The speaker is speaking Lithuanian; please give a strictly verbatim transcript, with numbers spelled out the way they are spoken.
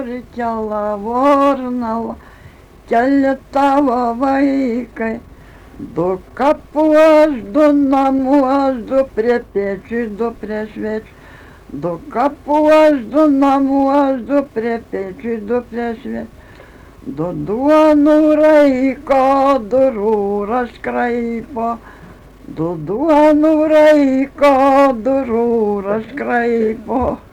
nori kela varnala, keli tavo vaikai. Du kapuos, du namuos, du prie pečių, du prie svečių. Du kapuos, du namuos, du prie pečių, du prie svečių. Du duonų raiko, du rūras kraipo. Du duonų raiko, du rūras kraipo.